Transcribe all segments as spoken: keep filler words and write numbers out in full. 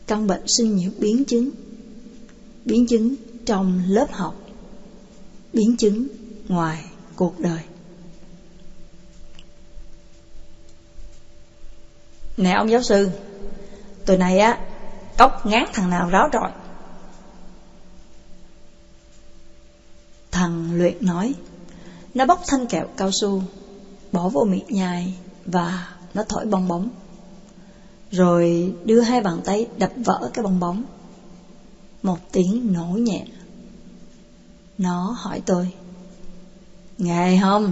căn bệnh sinh nhiều biến chứng. Biến chứng trong lớp học, biến chứng ngoài cuộc đời. Nè ông giáo sư, tuần này á, cốc ngán thằng nào ráo trọi. Thằng Luyện nói. Nó bóc thanh kẹo cao su, bỏ vô miệng nhai và nó thổi bong bóng, rồi đưa hai bàn tay đập vỡ cái bong bóng. Một tiếng nổ nhẹ. Nó hỏi tôi, ngại không?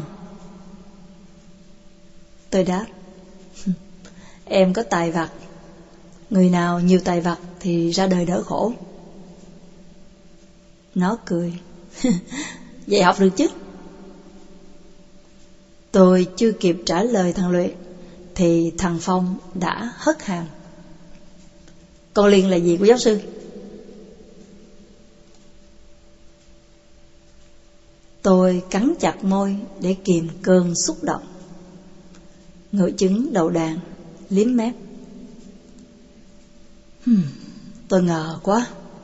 Tôi đáp, em có tài vặt. Người nào nhiều tài vặt thì ra đời đỡ khổ. Nó cười. Vậy học được chứ? Tôi chưa kịp trả lời thằng Luyện thì thằng Phong đã hất hàm. Con Liên là gì của giáo sư? Tôi cắn chặt môi để kìm cơn xúc động. Ngự chứng đầu đàn liếm mép. Hmm, tôi ngờ quá.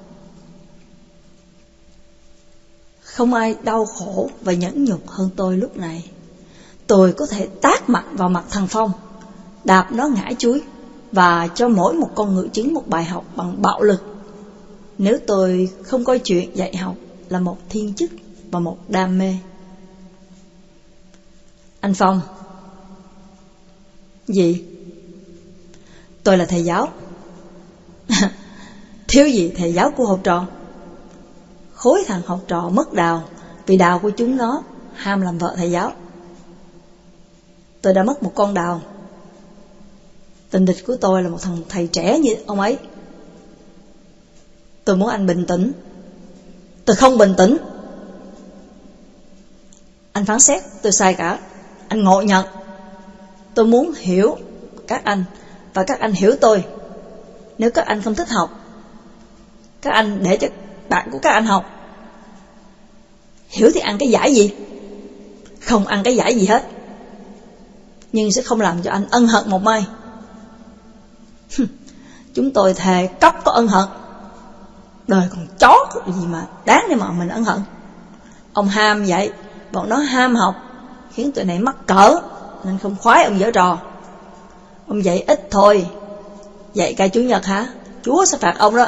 Không ai đau khổ và nhẫn nhục hơn tôi lúc này. Tôi có thể tát mặt vào mặt thằng Phong, đạp nó ngã chúi và cho mỗi một con ngự chứng một bài học bằng bạo lực. Nếu tôi không coi chuyện dạy học là một thiên chức và một đam mê. Anh Phong. Gì? Tôi là thầy giáo. Thiếu gì thầy giáo của học trò. Khối thằng học trò mất đào vì đào của chúng nó ham làm vợ thầy giáo. Tôi đã mất một con đào. Tình địch của tôi là một thằng thầy trẻ như ông ấy. Tôi muốn anh bình tĩnh. Tôi không bình tĩnh. Anh phán xét tôi sai cả. Anh ngộ nhận. Tôi muốn hiểu các anh và các anh hiểu tôi. Nếu các anh không thích học, các anh để cho bạn của các anh học. Hiểu thì ăn cái giải gì? Không ăn cái giải gì hết. Nhưng sẽ không làm cho anh ân hận một mai. Chúng tôi thề cóc có ân hận. Đời còn chó gì mà đáng để mà mình ân hận. Ông ham vậy, bọn nó ham học, khiến tụi này mắc cỡ, nên không khoái ông giở trò. Ông dạy ít thôi. Dạy ca Chủ nhật hả? Chúa sẽ phạt ông đó.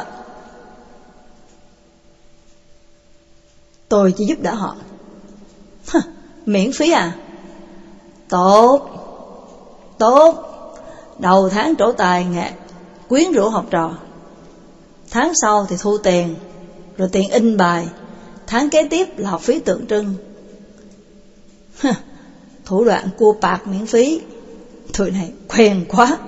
Tôi chỉ giúp đỡ họ. Miễn phí à? Tốt. Tốt. Đầu tháng trổ tài nghệ quyến rũ học trò. Tháng sau thì thu tiền, rồi tiền in bài. Tháng kế tiếp là học phí tượng trưng. Thủ đoạn cua bạc miễn phí. Tụi này quen quá.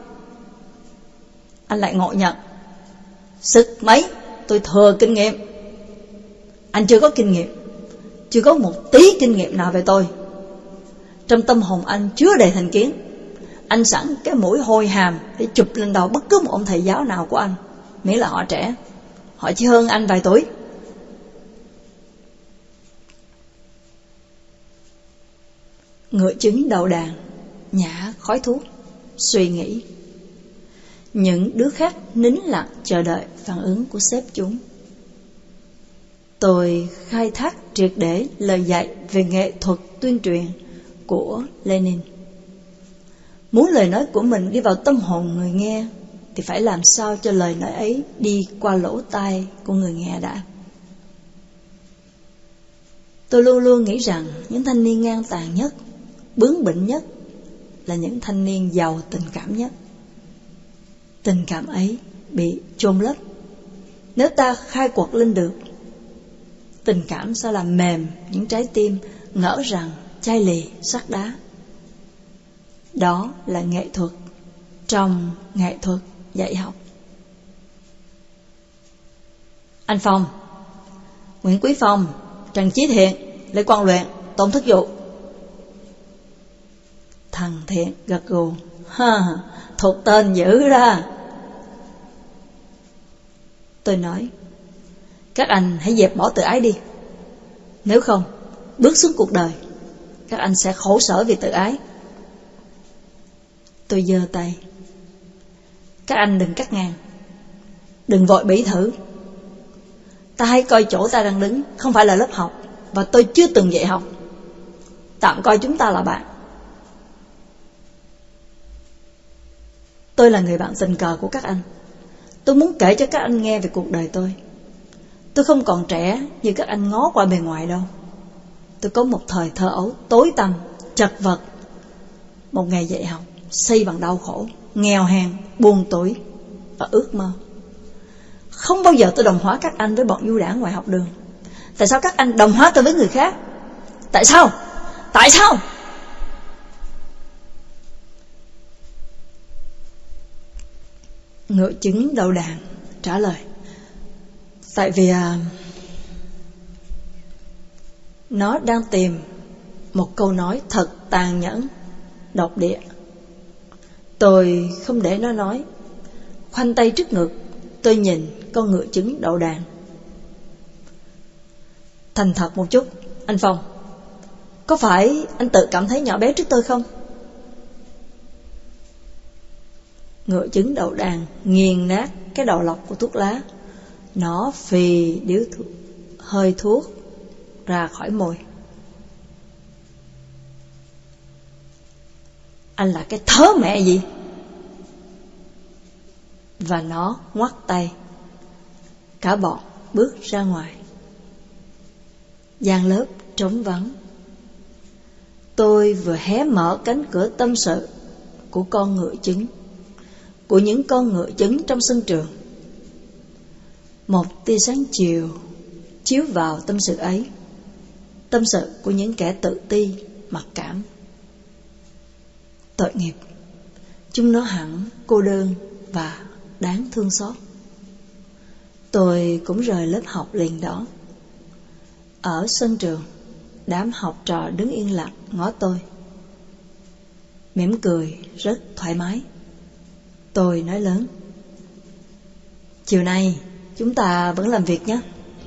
Anh lại ngộ nhận. Sức mấy tôi thừa kinh nghiệm. Anh chưa có kinh nghiệm. Chưa có một tí kinh nghiệm nào về tôi. Trong tâm hồn anh chứa đầy thành kiến. Anh sẵn cái mũi hôi hàm để chụp lên đầu bất cứ một ông thầy giáo nào của anh, miễn là họ trẻ. Họ chỉ hơn anh vài tuổi. Ngựa chứng đầu đàn nhả khói thuốc, suy nghĩ. Những đứa khác nín lặng chờ đợi phản ứng của sếp chúng. Tôi khai thác triệt để lời dạy về nghệ thuật tuyên truyền của Lenin. Muốn lời nói của mình đi vào tâm hồn người nghe thì phải làm sao cho lời nói ấy đi qua lỗ tai của người nghe đã. Tôi luôn luôn nghĩ rằng những thanh niên ngang tàn nhất, bướng bỉnh nhất là những thanh niên giàu tình cảm nhất. Tình cảm ấy bị chôn lấp. Nếu ta khai quật lên được, tình cảm sẽ làm mềm những trái tim ngỡ rằng chai lì sắt đá. Đó là nghệ thuật trong nghệ thuật dạy học. Anh Phong, Nguyễn Quý Phong, Trần Chí Thiện, Lê Quang Luyện, Tôn Thức Dụ. Thằng Thiện gật gù. Ha, thuộc tên dữ ra. Tôi nói, các anh hãy dẹp bỏ tự ái đi. Nếu không, bước xuống cuộc đời, các anh sẽ khổ sở vì tự ái. Tôi giơ tay. Các anh đừng cắt ngang. Đừng vội bỉ thử. Ta hãy coi chỗ ta đang đứng không phải là lớp học, và tôi chưa từng dạy học. Tạm coi chúng ta là bạn. Tôi là người bạn tình cờ của các anh. Tôi muốn kể cho các anh nghe về cuộc đời tôi. Tôi không còn trẻ như các anh ngó qua bề ngoài đâu. Tôi có một thời thơ ấu tối tăm, chật vật. Một ngày dạy học xây bằng đau khổ, nghèo hèn, buồn tủi và ước mơ. Không bao giờ tôi đồng hóa các anh với bọn du đảng ngoài học đường. Tại sao các anh đồng hóa tôi với người khác? Tại sao? Tại sao? Ngựa chứng đầu đàn trả lời: tại vì à, nó đang tìm một câu nói thật tàn nhẫn, độc địa. Tôi không để nó nói. Khoanh tay trước ngực, tôi nhìn con ngựa trứng đậu đàn. Thành thật một chút, anh Phong, có phải anh tự cảm thấy nhỏ bé trước tôi không? Ngựa trứng đậu đàn nghiền nát cái đầu lọc của thuốc lá. Nó phì điếu thuốc, hơi thuốc ra khỏi môi. Anh là cái thớ mẹ gì? Và nó ngoắt tay. Cả bọn bước ra ngoài. Gian lớp trống vắng. Tôi vừa hé mở cánh cửa tâm sự của con ngựa trứng, của những con ngựa trứng trong sân trường. Một tia sáng chiều chiếu vào tâm sự ấy, tâm sự của những kẻ tự ti, mặc cảm. Tội nghiệp, chúng nó hẳn cô đơn và đáng thương xót. Tôi cũng rời lớp học liền đó. Ở sân trường, đám học trò đứng yên lặng ngó tôi, mỉm cười rất thoải mái. Tôi nói lớn: chiều nay chúng ta vẫn làm việc nhé.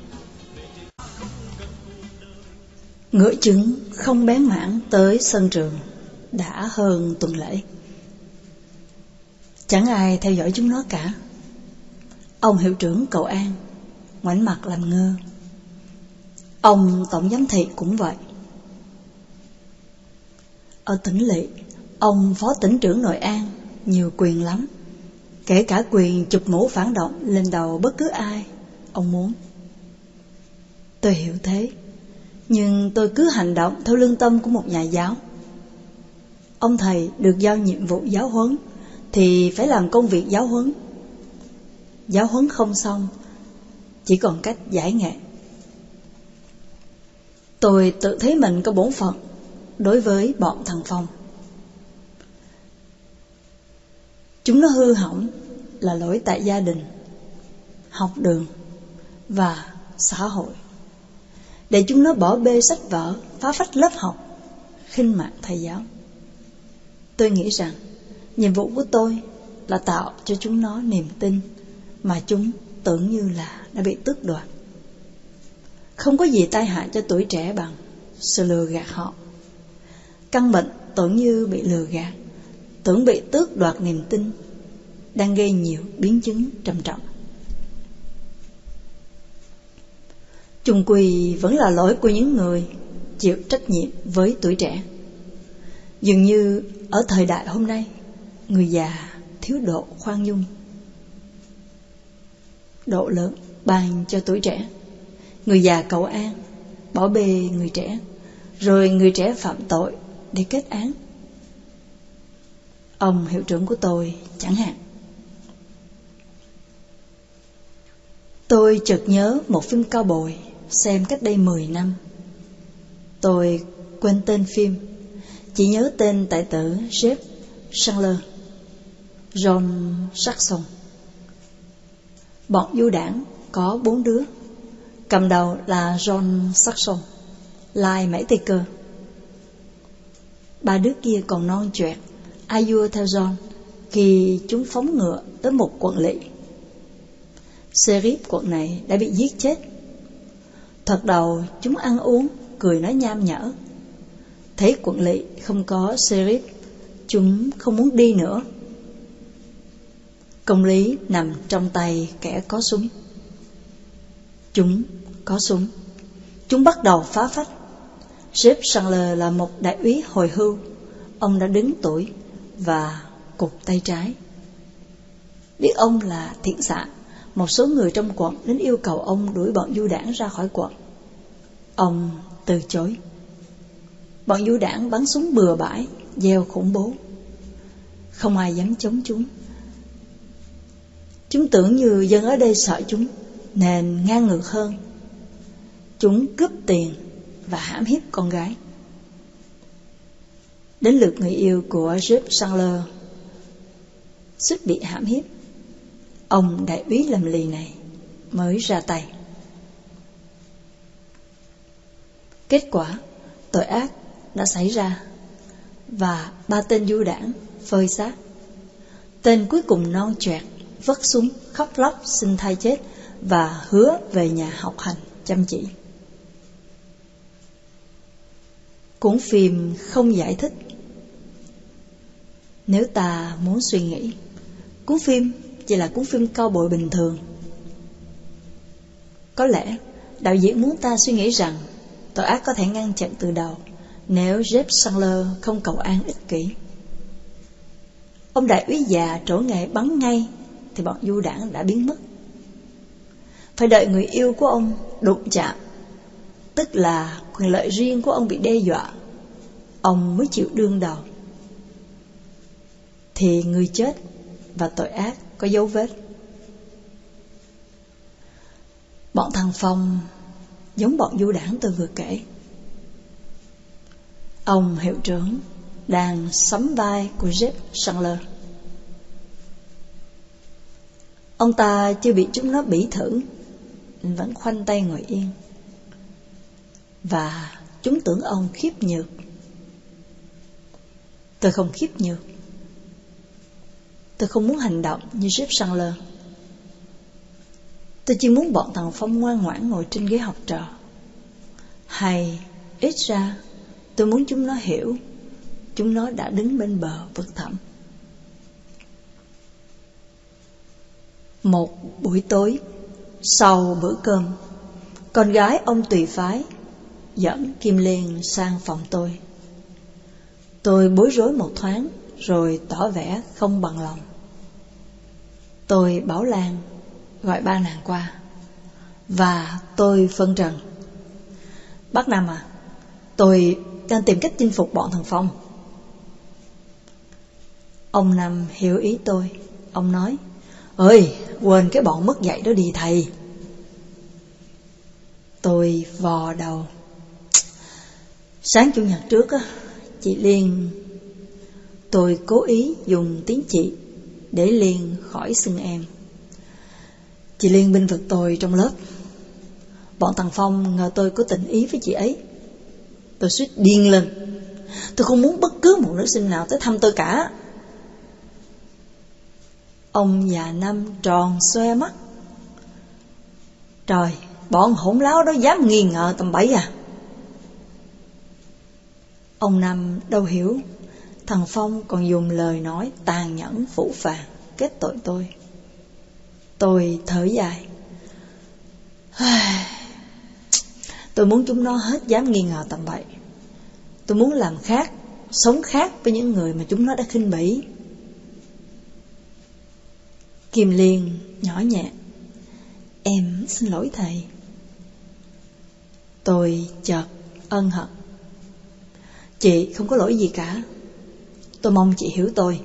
Ngựa trứng không bén mảng tới sân trường đã hơn tuần lễ. Chẳng ai theo dõi chúng nó cả. Ông hiệu trưởng cậu An ngoảnh mặt làm ngơ. Ông tổng giám thị cũng vậy. Ở tỉnh lỵ, ông phó tỉnh trưởng Nội An nhiều quyền lắm, kể cả quyền chụp mũ phản động lên đầu bất cứ ai ông muốn. Tôi hiểu thế, nhưng tôi cứ hành động theo lương tâm của một nhà giáo. Ông thầy được giao nhiệm vụ giáo huấn thì phải làm công việc giáo huấn. Giáo huấn không xong, chỉ còn cách giải nghệ. Tôi tự thấy mình có bổn phận đối với bọn thằng Phong. Chúng nó hư hỏng là lỗi tại gia đình, học đường và xã hội. Để chúng nó bỏ bê sách vở, phá phách lớp học, khinh mạng thầy giáo. Tôi nghĩ rằng nhiệm vụ của tôi là tạo cho chúng nó niềm tin mà chúng tưởng như là đã bị tước đoạt. Không có gì tai hại cho tuổi trẻ bằng sự lừa gạt họ. Căn bệnh tưởng như bị lừa gạt, tưởng bị tước đoạt niềm tin, đang gây nhiều biến chứng trầm trọng. Chung quy vẫn là lỗi của những người chịu trách nhiệm với tuổi trẻ. Dường như ở thời đại hôm nay, người già thiếu độ khoan dung, độ lượng ban cho tuổi trẻ. Người già cầu an, bỏ bê người trẻ, rồi người trẻ phạm tội để kết án. Ông hiệu trưởng của tôi chẳng hạn. Tôi chợt nhớ một phim cao bồi xem cách đây mười năm. Tôi quên tên phim, chỉ nhớ tên tài tử Jeff Chandler, John Saxon. Bọn du đảng có bốn đứa, cầm đầu là John Saxon, lai mẩy tay cơ. Ba đứa kia còn non choẹt, ai vua theo John khi chúng phóng ngựa tới một quận lỵ. Sheriff quận này đã bị giết chết. Thoạt đầu chúng ăn uống, cười nói nham nhở. Thấy quận lỵ không có sheriff, chúng không muốn đi nữa. Công lý nằm trong tay kẻ có súng. Chúng có súng. Chúng bắt đầu phá phách. Jeff Sandler là một đại úy hồi hưu. Ông đã đứng tuổi và cụt tay trái. Biết ông là thiện xạ, một số người trong quận đến yêu cầu ông đuổi bọn du đảng ra khỏi quận. Ông từ chối. Bọn du đảng bắn súng bừa bãi, gieo khủng bố. Không ai dám chống chúng. Chúng tưởng như dân ở đây sợ chúng, nên ngang ngược hơn. Chúng cướp tiền và hãm hiếp con gái. Đến lượt người yêu của Jeff Sandler suýt bị hãm hiếp. Ông đại úy lầm lì này mới ra tay. Kết quả, tội ác đã xảy ra và ba tên du đảng phơi xác. Tên cuối cùng non choẹt vất súng khóc lóc xin thay chết và hứa về nhà học hành chăm chỉ. Cuốn phim không giải thích. Nếu ta muốn suy nghĩ, cuốn phim chỉ là cuốn phim cao bồi bình thường. Có lẽ đạo diễn muốn ta suy nghĩ rằng tội ác có thể ngăn chặn từ đầu nếu Jeff Sandler không cầu an ích kỷ. Ông đại úy già trổ nghệ bắn ngay thì bọn du đảng đã biến mất. Phải đợi người yêu của ông đụng chạm, tức là quyền lợi riêng của ông bị đe dọa, ông mới chịu đương đầu. Thì người chết và tội ác có dấu vết. Bọn thằng Phong giống bọn du đảng tôi vừa kể. Ông hiệu trưởng đang sắm vai của Jeff Sandler. Ông ta chưa bị chúng nó bỉ thử nên vẫn khoanh tay ngồi yên. Và chúng tưởng ông khiếp nhược. Tôi không khiếp nhược. Tôi không muốn hành động như Jeff Sandler. Tôi chỉ muốn bọn thằng Phong ngoan ngoãn ngồi trên ghế học trò. Hay ít ra tôi muốn chúng nó hiểu chúng nó đã đứng bên bờ vực thẳm. Một buổi tối sau bữa cơm, con gái ông tùy phái dẫn Kim Liên sang phòng tôi. Tôi bối rối một thoáng rồi tỏ vẻ không bằng lòng. Tôi bảo Lan gọi ba nàng qua và tôi phân trần. Bác Năm à, tôi đang tìm cách chinh phục bọn thằng Phong. Ông Năm hiểu ý tôi. Ông nói: Ơi, quên cái bọn mất dạy đó đi thầy. Tôi vò đầu. Sáng chủ nhật trước á, chị Liên... Tôi cố ý dùng tiếng chị để Liên khỏi xưng em. Chị Liên bênh vực tôi trong lớp. Bọn thằng Phong ngờ tôi có tình ý với chị ấy. Tôi suýt điên lên. Tôi không muốn bất cứ một nữ sinh nào tới thăm tôi cả. Ông già Năm tròn xoe mắt. Trời, bọn hỗn láo đó dám nghi ngờ tầm bậy à? Ông Năm đâu hiểu, thằng Phong còn dùng lời nói tàn nhẫn phũ phàng kết tội tôi. Tôi thở dài. Tôi muốn chúng nó hết dám nghi ngờ tầm bậy. Tôi muốn làm khác, sống khác với những người mà chúng nó đã khinh bỉ. Kim Liên nhỏ nhẹ: Em xin lỗi thầy. Tôi chợt ân hận. Chị không có lỗi gì cả. Tôi mong chị hiểu tôi.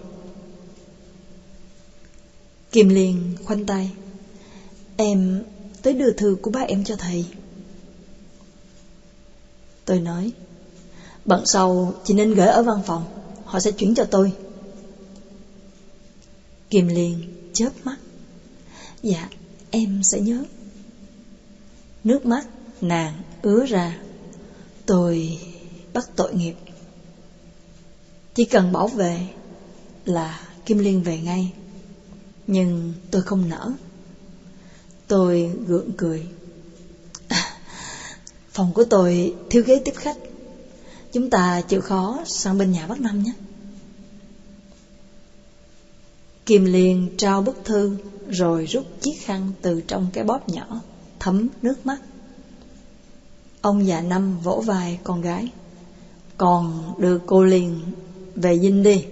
Kim Liên khoanh tay: Em tới đưa thư của bác em cho thầy. Tôi nói: Bận sau chị nên gửi ở văn phòng, họ sẽ chuyển cho tôi. Kim Liên chớp mắt: Dạ, em sẽ nhớ. Nước mắt nàng ứa ra. Tôi bắt tội nghiệp. Chỉ cần bảo vệ là Kim Liên về ngay. Nhưng tôi không nỡ. Tôi gượng cười. À, phòng của tôi thiếu ghế tiếp khách. Chúng ta chịu khó sang bên nhà bác Năm nhé. Kim Liên trao bức thư rồi rút chiếc khăn từ trong cái bóp nhỏ, thấm nước mắt. Ông già Năm vỗ vai con gái: "Con đưa cô Liên về dinh đi."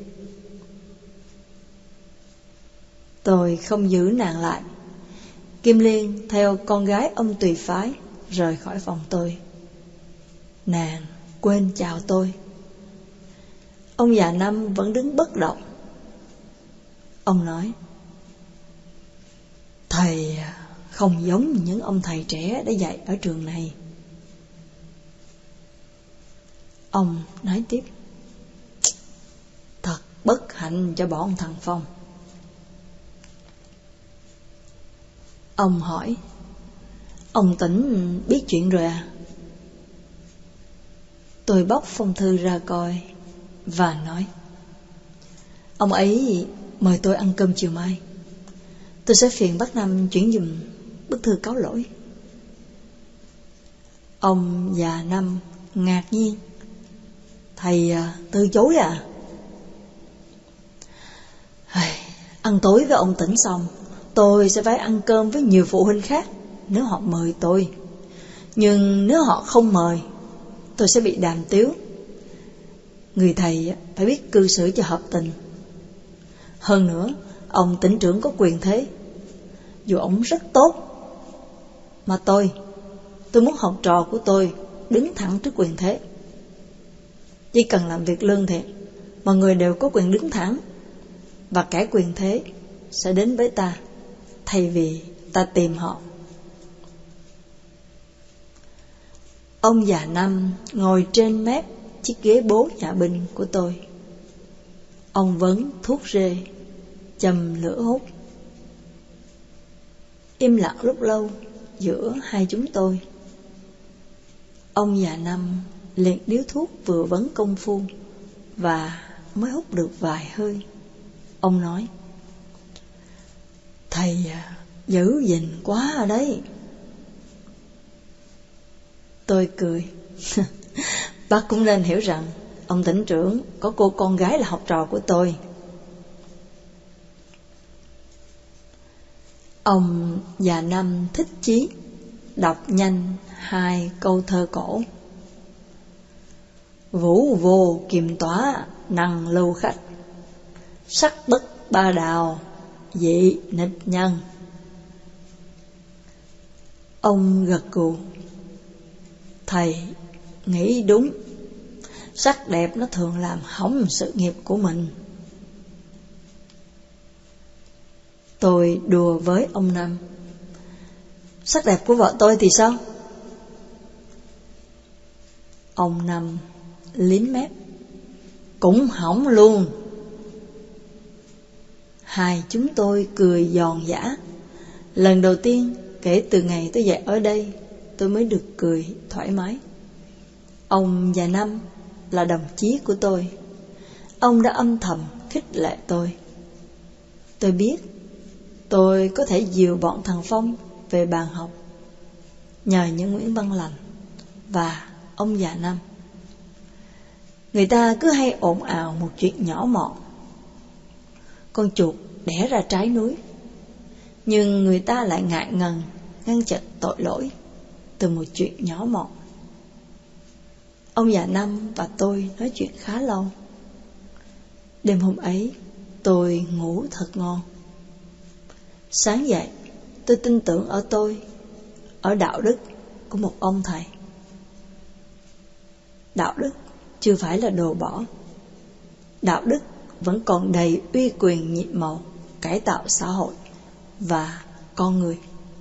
Tôi không giữ nàng lại. Kim Liên theo con gái ông tùy phái rời khỏi phòng tôi. Nàng quên chào tôi. Ông già Năm vẫn đứng bất động. Ông nói: "Thầy không giống những ông thầy trẻ đã dạy ở trường này." Ông nói tiếp: "Thật bất hạnh cho bọn thằng Phong." Ông hỏi: "Ông Tĩnh biết chuyện rồi à?" Tôi bóc phong thư ra coi và nói: "Ông ấy mời tôi ăn cơm chiều mai. Tôi sẽ phiền bác Năm chuyển giùm bức thư cáo lỗi." Ông già Năm ngạc nhiên: "Thầy từ chối à?" "Ăn tối với ông Tĩnh xong, tôi sẽ phải ăn cơm với nhiều phụ huynh khác nếu họ mời tôi. Nhưng nếu họ không mời, tôi sẽ bị đàm tiếu. Người thầy phải biết cư xử cho hợp tình. Hơn nữa, ông tỉnh trưởng có quyền thế, dù ông rất tốt. Mà tôi, tôi muốn học trò của tôi đứng thẳng trước quyền thế. Chỉ cần làm việc lương thiện, mọi người đều có quyền đứng thẳng, và kẻ quyền thế sẽ đến với ta, thay vì ta tìm họ." Ông già Năm ngồi trên mép chiếc ghế bố nhà binh của tôi. Ông vấn thuốc rê, châm lửa hút. Im lặng lúc lâu giữa hai chúng tôi. Ông già Năm liền điếu thuốc vừa vấn công phu và mới hút được vài hơi. Ông nói: "Thầy giữ gìn quá ở đấy." Tôi cười. "Bác cũng nên hiểu rằng ông tỉnh trưởng có cô con gái là học trò của tôi." Ông già Năm thích chí đọc nhanh hai câu thơ cổ: "Vũ vô kiềm tỏa năng lưu khách, sắc bất ba đào dị nịch nhân." Ông gật gù: "Thầy nghĩ đúng. Sắc đẹp nó thường làm hỏng sự nghiệp của mình." Tôi đùa với ông Năm: "Sắc đẹp của vợ tôi thì sao?" Ông Năm liếm mép: "Cũng hỏng luôn." Hai chúng tôi cười giòn giã. Lần đầu tiên kể từ ngày tôi dạy ở đây, tôi mới được cười thoải mái. Ông già Năm là đồng chí của tôi. Ông đã âm thầm khích lệ tôi. Tôi biết tôi có thể dìu bọn thằng Phong về bàn học nhờ những Nguyễn Văn Lành và ông già Năm. Người ta cứ hay ồn ào một chuyện nhỏ mọn: con chuột đẻ ra trái núi. Nhưng người ta lại ngại ngần ngăn chặn tội lỗi từ một chuyện nhỏ mọn. Ông già Năm và tôi nói chuyện khá lâu. Đêm hôm ấy tôi ngủ thật ngon. Sáng dậy tôi tin tưởng ở tôi, ở đạo đức của một ông thầy. Đạo đức chưa phải là đồ bỏ. Đạo đức vẫn còn đầy uy quyền nhiệm màu cải tạo xã hội và con người.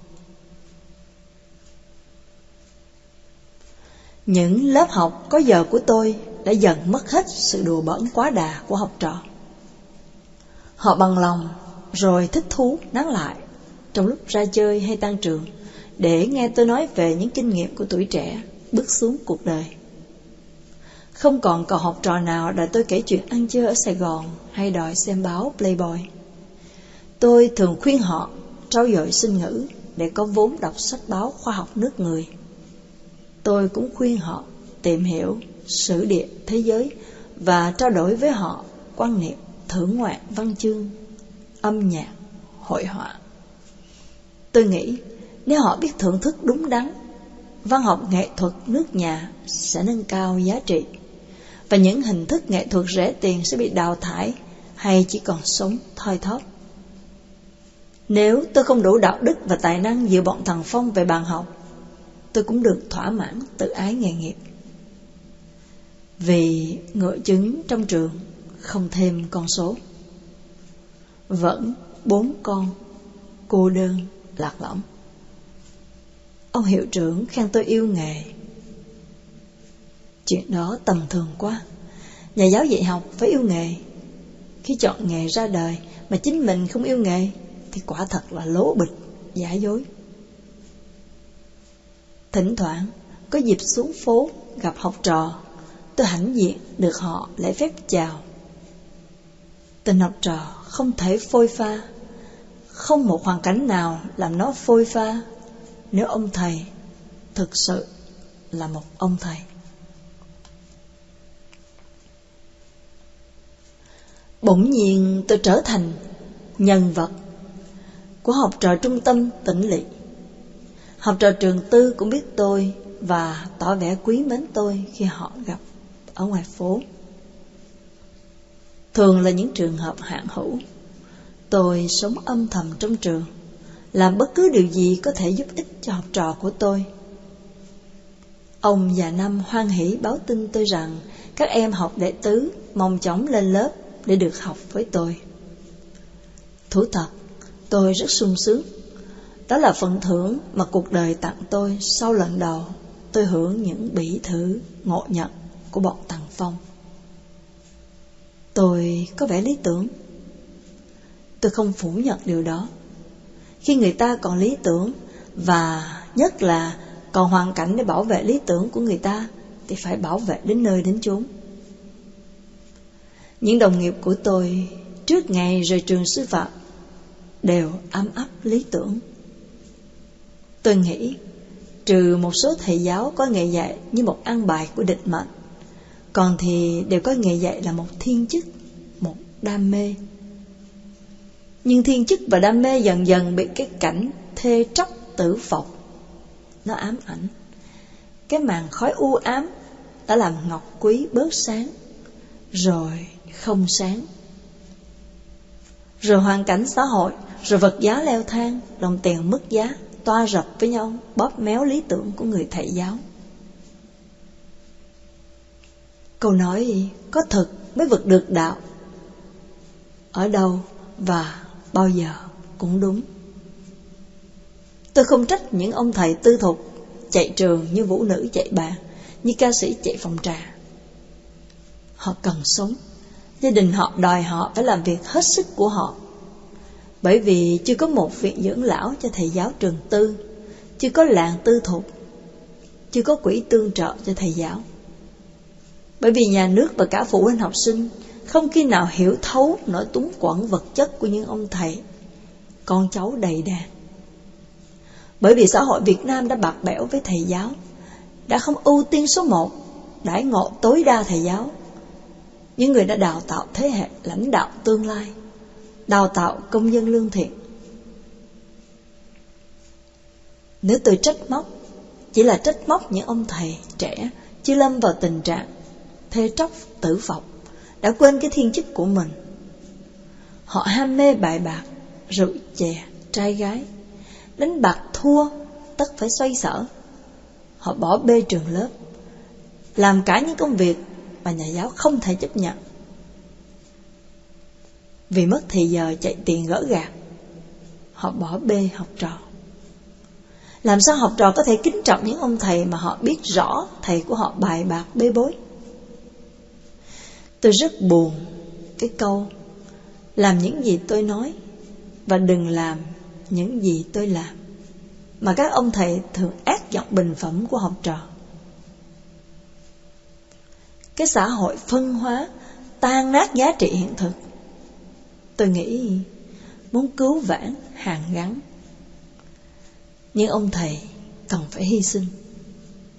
Những lớp học có giờ của tôi đã dần mất hết sự đùa bỡn quá đà của học trò. Họ bằng lòng rồi thích thú nán lại trong lúc ra chơi hay tan trường để nghe tôi nói về những kinh nghiệm của tuổi trẻ bước xuống cuộc đời. Không còn cậu học trò nào đòi tôi kể chuyện ăn chơi ở Sài Gòn hay đòi xem báo Playboy. Tôi thường khuyên họ trau dồi sinh ngữ để có vốn đọc sách báo khoa học nước người. Tôi cũng khuyên họ tìm hiểu sử địa thế giới và trao đổi với họ quan niệm thưởng ngoạn văn chương âm nhạc, hội họa. Tôi nghĩ nếu họ biết thưởng thức đúng đắn, văn học nghệ thuật nước nhà sẽ nâng cao giá trị, và những hình thức nghệ thuật rẻ tiền sẽ bị đào thải hay chỉ còn sống thoi thóp. Nếu tôi không đủ đạo đức và tài năng dìu bọn thằng Phong về bàn học, tôi cũng được thỏa mãn tự ái nghề nghiệp. Vì ngựa chứng trong trường không thêm con số, vẫn bốn con cô đơn lạc lõng. Ông hiệu trưởng khen tôi yêu nghề. Chuyện đó tầm thường quá. Nhà giáo dạy học phải yêu nghề. Khi chọn nghề ra đời mà chính mình không yêu nghề thì quả thật là lố bịch, giả dối. Thỉnh thoảng có dịp xuống phố gặp học trò, tôi hãnh diện được họ lễ phép chào. Tình học trò không thể phôi pha, không một hoàn cảnh nào làm nó phôi pha nếu ông thầy thực sự là một ông thầy. Bỗng nhiên tôi trở thành nhân vật của học trò trung tâm Tỉnh Lỵ. Học trò trường tư cũng biết tôi và tỏ vẻ quý mến tôi khi họ gặp ở ngoài phố. Thường là những trường hợp hạn hữu. Tôi sống âm thầm trong trường, làm bất cứ điều gì có thể giúp ích cho học trò của tôi. Ông già Năm hoan hỉ báo tin tôi rằng các em học đệ tứ mong chóng lên lớp để được học với tôi. Thú thật, tôi rất sung sướng. Đó là phần thưởng mà cuộc đời tặng tôi sau lần đầu tôi hưởng những bỉ thử ngộ nhận của bọn thằng Phong. Tôi có vẻ lý tưởng. Tôi không phủ nhận điều đó. Khi người ta còn lý tưởng, và nhất là còn hoàn cảnh để bảo vệ lý tưởng của người ta, thì phải bảo vệ đến nơi đến chốn. Những đồng nghiệp của tôi trước ngày rời trường sư phạm đều ấm áp lý tưởng. Tôi nghĩ trừ một số thầy giáo có nghề dạy như một ăn bài của định mệnh, còn thì đều có nghề dạy là một thiên chức, một đam mê. Nhưng thiên chức và đam mê dần dần bị cái cảnh thê tróc tử phộc nó ám ảnh. Cái màn khói u ám đã làm ngọc quý bớt sáng, rồi không sáng. Rồi hoàn cảnh xã hội, rồi vật giá leo thang, đồng tiền mất giá, toa rập với nhau, bóp méo lý tưởng của người thầy giáo. Câu nói có thực mới vực được đạo, ở đâu và bao giờ cũng đúng. Tôi không trách những ông thầy tư thục chạy trường như vũ nữ chạy bàn, như ca sĩ chạy phòng trà. Họ cần sống, gia đình họ đòi họ phải làm việc hết sức của họ. Bởi vì chưa có một viện dưỡng lão cho thầy giáo trường tư, chưa có làng tư thục, chưa có quỹ tương trợ cho thầy giáo. Bởi vì nhà nước và cả phụ huynh học sinh không khi nào hiểu thấu nỗi túng quẫn vật chất của những ông thầy, con cháu đầy đàn. Bởi vì xã hội Việt Nam đã bạc bẽo với thầy giáo, đã không ưu tiên số một, đãi ngộ tối đa thầy giáo, những người đã đào tạo thế hệ lãnh đạo tương lai, đào tạo công dân lương thiện. Nếu tôi trách móc, chỉ là trách móc những ông thầy trẻ chưa lâm vào tình trạng thê tróc tử phộc, đã quên cái thiên chức của mình. Họ ham mê bài bạc, rượu chè, trai gái, đánh bạc thua tất phải xoay sở. Họ bỏ bê trường lớp, làm cả những công việc mà nhà giáo không thể chấp nhận. Vì mất thì giờ chạy tiền gỡ gạc, họ bỏ bê học trò. Làm sao học trò có thể kính trọng những ông thầy mà họ biết rõ thầy của họ bài bạc bê bối? Tôi rất buồn cái câu làm những gì tôi nói và đừng làm những gì tôi làm, mà các ông thầy thường ác giọng bình phẩm của học trò. Cái xã hội phân hóa tan nát giá trị hiện thực. Tôi nghĩ muốn cứu vãn hàn gắn, nhưng ông thầy cần phải hy sinh,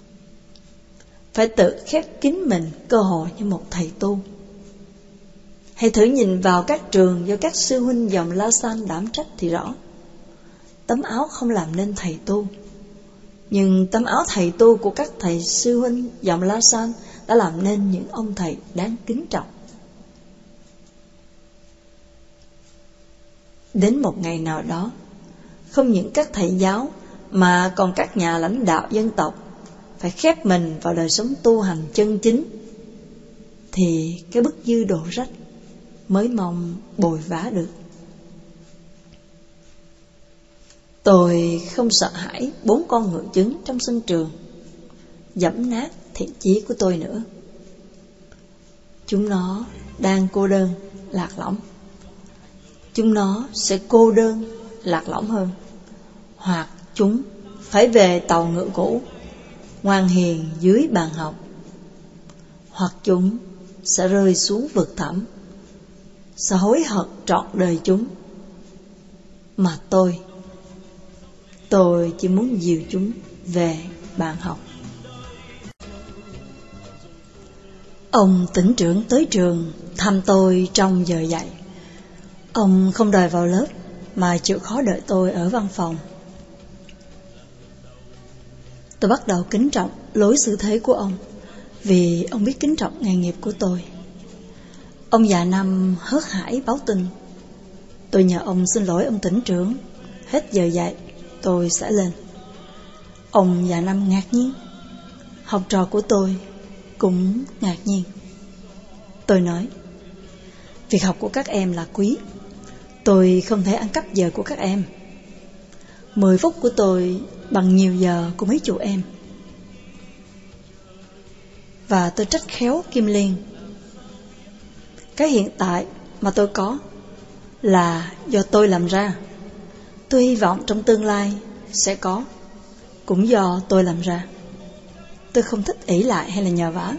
phải tự khép kín mình cơ hội như một thầy tu. Hãy thử nhìn vào các trường do các sư huynh dòng La Salle đảm trách thì rõ. Tấm áo không làm nên thầy tu, nhưng tấm áo thầy tu của các thầy sư huynh dòng La Salle đã làm nên những ông thầy đáng kính trọng. Đến một ngày nào đó, không những các thầy giáo mà còn các nhà lãnh đạo dân tộc phải khép mình vào đời sống tu hành chân chính, thì cái bức dư đổ rách mới mong bồi vá được. Tôi không sợ hãi bốn con ngựa trứng trong sân trường dẫm nát thiện chí của tôi nữa. Chúng nó đang cô đơn, lạc lõng. Chúng nó sẽ cô đơn, lạc lõng hơn. Hoặc chúng phải về tàu ngựa cũ, ngoan hiền dưới bàn học. Hoặc chúng sẽ rơi xuống vực thẳm, sẽ hối hận trọn đời chúng. Mà tôi, tôi chỉ muốn dìu chúng về bàn học. Ông tỉnh trưởng tới trường thăm tôi trong giờ dạy. Ông không đòi vào lớp mà chịu khó đợi tôi ở văn phòng. Tôi bắt đầu kính trọng lối xử thế của ông, vì ông biết kính trọng nghề nghiệp của tôi. Ông già Năm hớt hải báo tin. Tôi nhờ ông xin lỗi ông tỉnh trưởng, hết giờ dạy tôi sẽ lên. Ông già Năm ngạc nhiên, học trò của tôi cũng ngạc nhiên. Tôi nói, việc học của các em là quý, tôi không thể ăn cắp giờ của các em. Mười phút của tôi bằng nhiều giờ của mấy chú em. Và tôi trách khéo Kim Liên. Cái hiện tại mà tôi có là do tôi làm ra. Tôi hy vọng trong tương lai sẽ có, cũng do tôi làm ra. Tôi không thích ỷ lại hay là nhờ vả.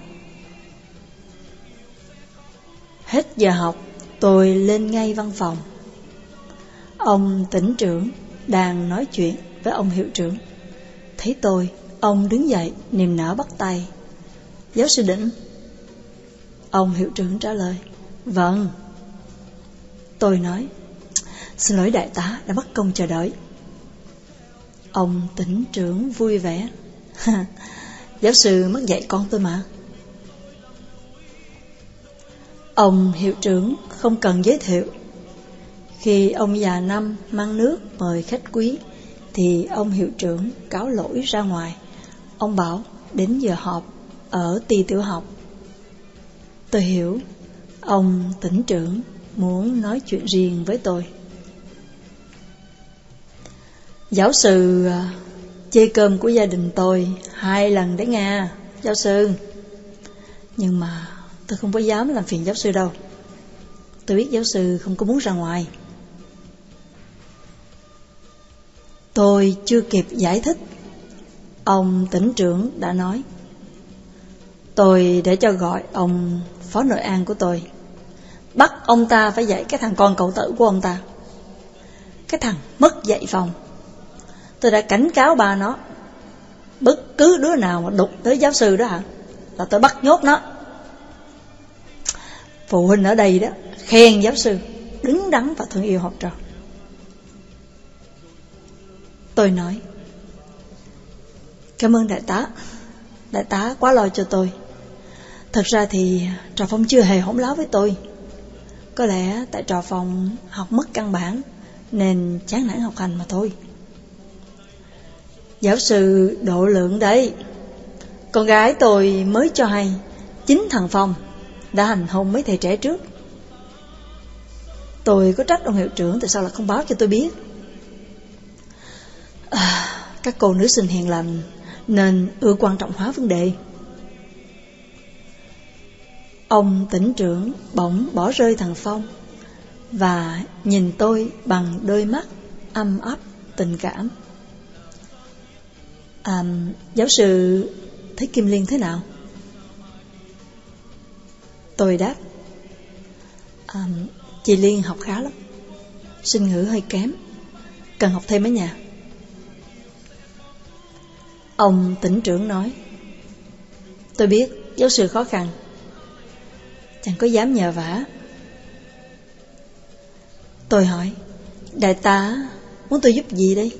Hết giờ học, tôi lên ngay văn phòng. Ông tỉnh trưởng đang nói chuyện với ông hiệu trưởng. Thấy tôi, ông đứng dậy niềm nở bắt tay. Giáo sư Định. Ông hiệu trưởng trả lời, vâng. Tôi nói, xin lỗi đại tá đã mất công chờ đợi. Ông tỉnh trưởng vui vẻ. Giáo sư mất dạy con tôi mà. Ông hiệu trưởng không cần giới thiệu. Khi ông già Năm mang nước mời khách quý, thì ông hiệu trưởng cáo lỗi ra ngoài. Ông bảo đến giờ họp ở ty tiểu học. Tôi hiểu, ông tỉnh trưởng muốn nói chuyện riêng với tôi. Giáo sư chê cơm của gia đình tôi hai lần đấy nha, giáo sư. Nhưng mà tôi không có dám làm phiền giáo sư đâu. Tôi biết giáo sư không có muốn ra ngoài. Tôi chưa kịp giải thích, ông tỉnh trưởng đã nói, tôi để cho gọi ông phó nội an của tôi, bắt ông ta phải dạy cái thằng con cậu tử của ông ta. Cái thằng mất dạy phòng. Tôi đã cảnh cáo bà nó, bất cứ đứa nào mà đụng tới giáo sư đó hả, là tôi bắt nhốt nó. Phụ huynh ở đây đó khen giáo sư đứng đắn và thương yêu học trò. Tôi nói, cảm ơn đại tá. Đại tá quá lo cho tôi. Thật ra thì Trò Phong chưa hề hỗn láo với tôi. Có lẽ tại Trò Phong học mất căn bản nên chán nản học hành mà thôi. Giáo sư độ lượng đấy. Con gái tôi mới cho hay chính thằng Phong đã hành hôn mấy thầy trẻ trước. Tôi có trách ông hiệu trưởng tại sao lại không báo cho tôi biết. À, các cô nữ sinh hiền lành nên ưa quan trọng hóa vấn đề. Ông tỉnh trưởng bỗng bỏ rơi thằng Phong và nhìn tôi bằng đôi mắt âm ấp tình cảm. À, giáo sư thấy Kim Liên thế nào? Tôi đáp, à, chị Liên học khá lắm, sinh ngữ hơi kém, cần học thêm ở nhà. Ông tỉnh trưởng nói, tôi biết giáo sư khó khăn, chẳng có dám nhờ vả, Tôi hỏi, đại tá muốn tôi giúp gì đây?